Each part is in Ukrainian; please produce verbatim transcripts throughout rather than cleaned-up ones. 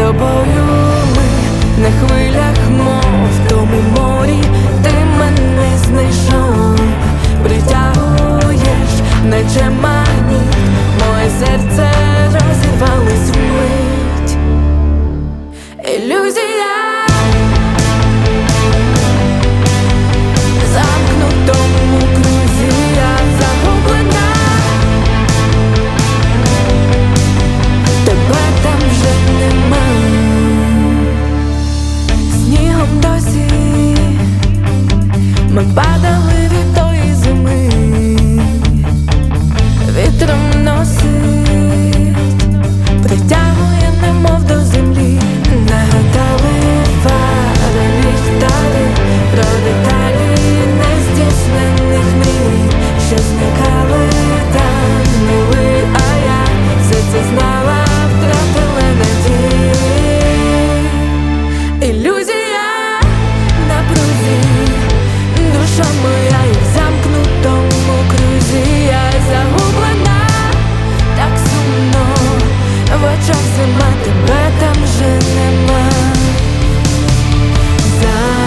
тобою ми на хвилях, мов в тому морі. Ти мене знайшов, притягуєш, наче магніт. Моє серце розірвалось вмить. Ілюзія в замкнутому крузі, я загублена. Тебе там вже нема. Снігом досі ми падали від тої зими. Вітром носить, притягує, немов до землі. Нагадали фари, ліхтарі про деталі нездійснених мрій, що зникали там мили, а я все це знала, втратила надії. Ілюзія на прузі, душа моя і в замкнутому крузі. Я загублена, так сумно, в очах зима, тебе там вже нема. В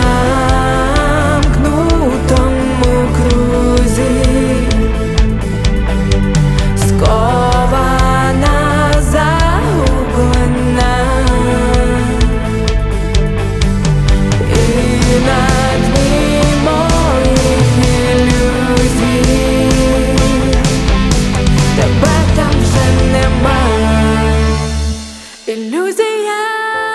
замкнутому крузі, скована, загублена. І на дні моїх ілюзій тебе там вже нема. Ілюзія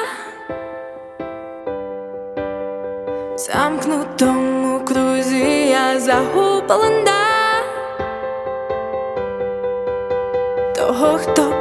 в замкнутому крузі, я загублена того, хто